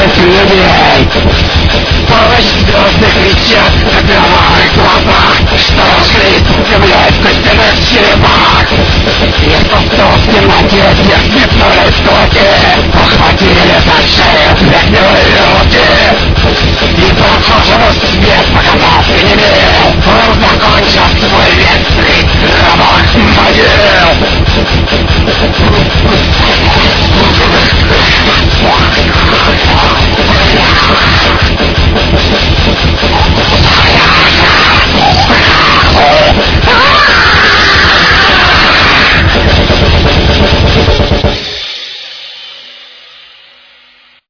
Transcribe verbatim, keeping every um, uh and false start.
всех людей. Полночь звезды кричат на кровавых глазах, что росли землей в костяных черепах. И кто в темноте тех метнули в тот